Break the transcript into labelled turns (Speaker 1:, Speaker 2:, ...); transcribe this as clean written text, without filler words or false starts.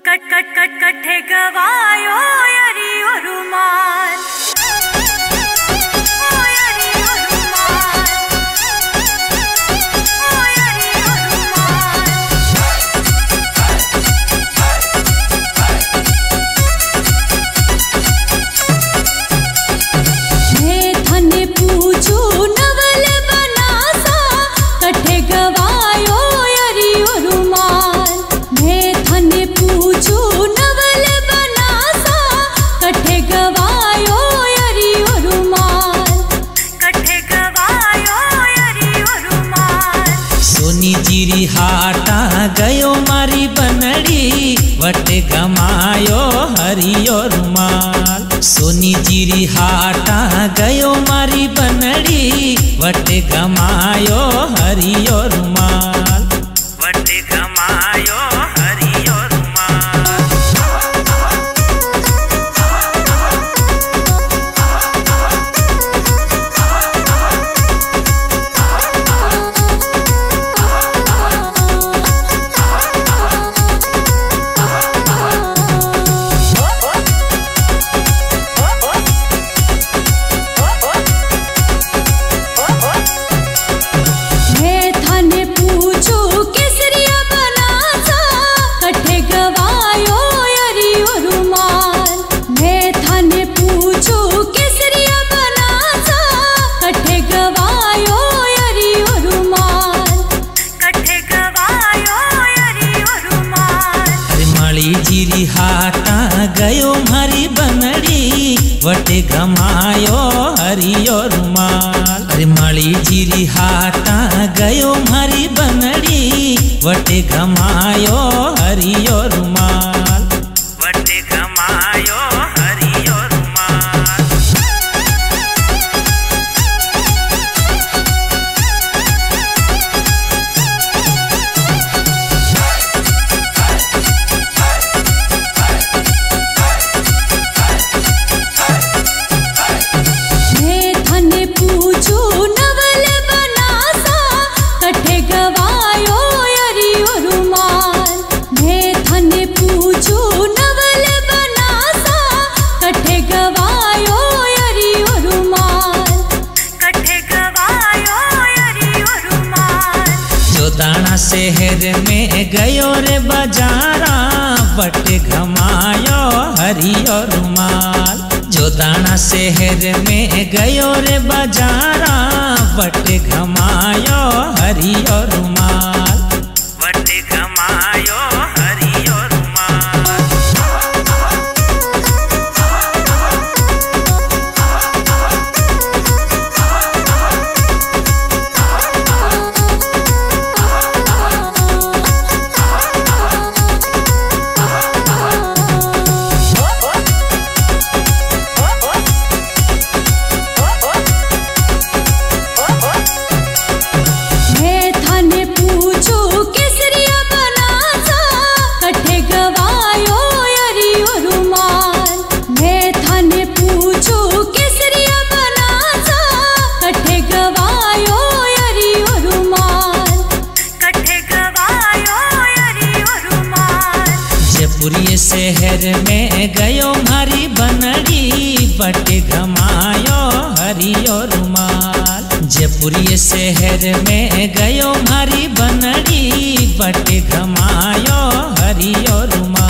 Speaker 1: कट्ठे गवायो यारी ओ रुमाल
Speaker 2: जीरी हाटा गयो मारी बनड़ी वटे गमायो हरियो रुमाल। सोनी जीरी हाटा गयो मारी बनड़ी वटे गमायो हरियो रुमाल। वटे गमायो हरियो जीरी हाटा गयो मारी बनड़ी वटे गमायो हरियो रुमाल। अरे माली जीरी हाटा गयो मारी बनड़ी वटे गमायो हरियो रुमाल। वटे गमायो हरियो शहर में गयो रे बाजारा वटे घमायो हरियो रुमाल। जो दाना शहर में गयो रे बाजारा वटे घमायो हरियो रुमाल। वटे घमायो हरियो शहर में गयो मारी बनड़ी वटे घमायो हरियो रुमाल। जयपुरी शहर में गयो मारी बनड़ी वटे घमायो हरियो रुमाल।